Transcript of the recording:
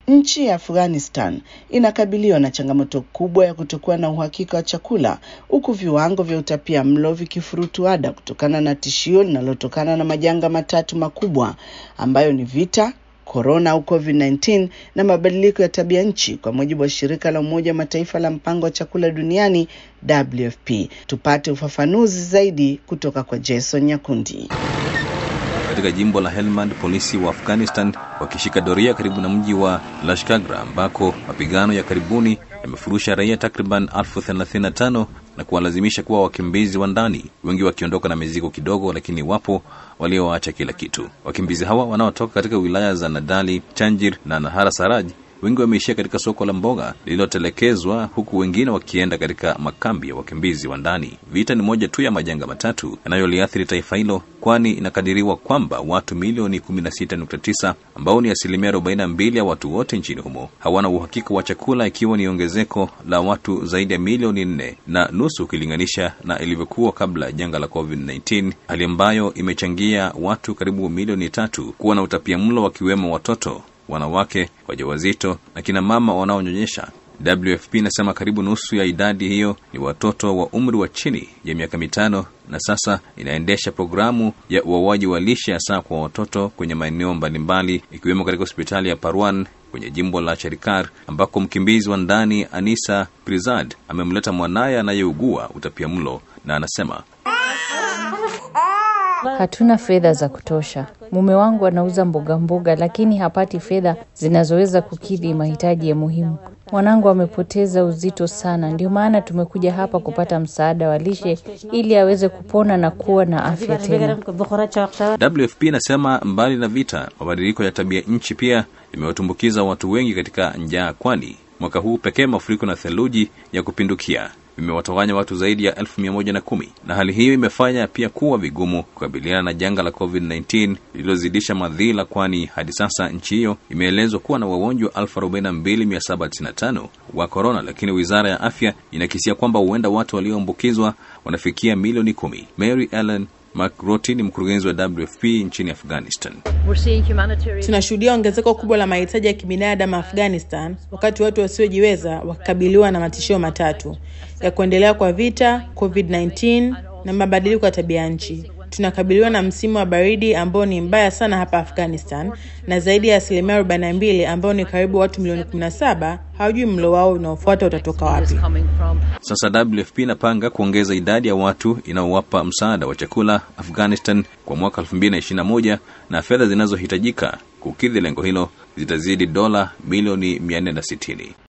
Nchi ya Afghanistan inakabiliwa na changamoto kubwa ya kutokuwa na uhakika wa chakula, huku viwango vya utapiamlo vikifurutuada kutokana na tishio linalotokana na majanga matatu makubwa ambayo ni vita, corona au COVID-19 na mabadiliko ya tabia nchi, kwa mujibu wa shirika la Umoja wa Mataifa la mpango wa chakula duniani WFP. Tupate ufafanuzi zaidi kutoka kwa Jason Nyakundi. Katika jimbo la Helmand, polisi wa Afghanistan wakishika doria karibu na mji wa Lashkargah ambako mapigano ya karibuni yamefurusha raia takriban 35,000 na kuwalazimisha kuwa wakimbizi wa ndani, wengi wakiondoka na mizigo kidogo, lakini wapo walioacha kila kitu. Wakimbizi hawa wanaotoka katika wilaya za Nadali, Chanjir na Nahara Saraj, wengi wameishia katika soko la mboga lililotelekezwa, huku wengine wakienda katika makambi ya wakimbizi wa ndani. Vita ni moja tu ya majanga matatu yanayoliathiri taifa hilo, kwani inakadiriwa kwamba watu milioni 16.9 ambao ni 42% ya watu wote nchini humo hawana uhakika wa chakula, ikiwa ni ongezeko la watu zaidi ya milioni 4.5 ukilinganisha na ilivyokuwa kabla ya janga la COVID-19, hali ambayo imechangia watu karibu milioni 3 kuwa na utapiamlo, wakiwemo watoto, wanawake wajawazito na kina mama wanaonyonyesha. WFP inasema karibu nusu ya idadi hiyo ni watoto wa umri wa chini ya miaka 5, na sasa inaendesha programu ya uwawaji wa lishe hasa kwa watoto kwenye maeneo mbalimbali, ikiwemo katika hospitali ya Parwan kwenye jimbo la Charikar, ambako mkimbizi wa ndani Anisa Prizad amemleta mwanaye anayeugua utapiamlo, na anasema, hatuna fedha za kutosha. Mume wangu anauza mboga lakini hapati fedha zinazoweza kukidhi mahitaji ya muhimu. Mwanangu amepoteza uzito sana, ndio maana tumekuja hapa kupata msaada wa lishe ili aweze kupona na kuwa na afya tena. WFP inasema mbali na vita, mabadiliko ya tabia nchi pia imewatumbukiza watu wengi katika njaa, kwani mwaka huu pekee mafuriko na theluji ya kupindukia vimewatawanya watu zaidi ya 110,000, na hali hiyo imefanya pia kuwa vigumu kukabiliana na janga la COVID-19 lililozidisha madhila, kwani hadi sasa nchi hiyo imeelezwa kuwa na wagonjwa 42,795 wa corona, lakini wizara ya afya inakisia kwamba huenda watu walioambukizwa wanafikia milioni 10. Mary Ellen McGrotty ni mkurugenzi wa WFP nchini Afghanistan. Tunashuhudia ongezeko kubwa la mahitaji ya kibinadamu Afghanistan, wakati watu wasiojiweza wakikabiliwa na matishio matatu ya kuendelea kwa vita, COVID-19 na mabadiliko ya tabia nchi. Tunakabiliwa na msimu wa baridi ambao ni mbaya sana hapa Afghanistan, na zaidi ya 42% ambao ni karibu watu milioni 17 hawajui mlo wao unaofuata utatoka wapi. Sasa WFP inapanga kuongeza idadi ya watu inaowapa msaada wa chakula Afghanistan kwa mwaka 2021, na fedha zinazohitajika kukidhi lengo hilo zitazidi dola milioni 460.